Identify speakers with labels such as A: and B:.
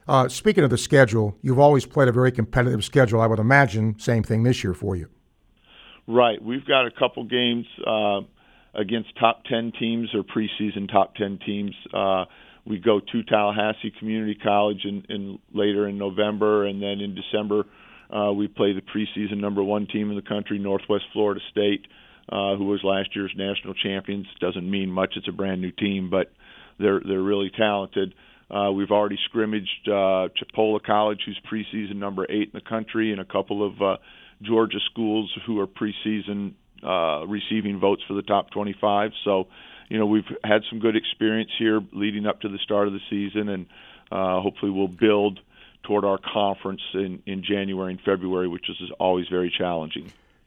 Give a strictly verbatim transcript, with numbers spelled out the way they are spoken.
A: Uh, speaking of the schedule, you've always played a very competitive schedule. I would imagine same thing this year for you.
B: Right. We've got a couple games uh, against top ten teams or preseason top ten teams. Uh, we go to Tallahassee Community College in, in later in November, and then in December uh, we play the preseason number one team in the country, Northwest Florida State, uh, who was last year's national champions. Doesn't mean much; it's a brand new team, but they're they're really talented. Uh, we've already scrimmaged uh, Chipola College, who's preseason number eight in the country, and a couple of uh, Georgia schools who are preseason uh, receiving votes for the top twenty-five. So, you know, we've had some good experience here leading up to the start of the season, and uh, hopefully we'll build toward our conference in, in January and February, which is always very challenging.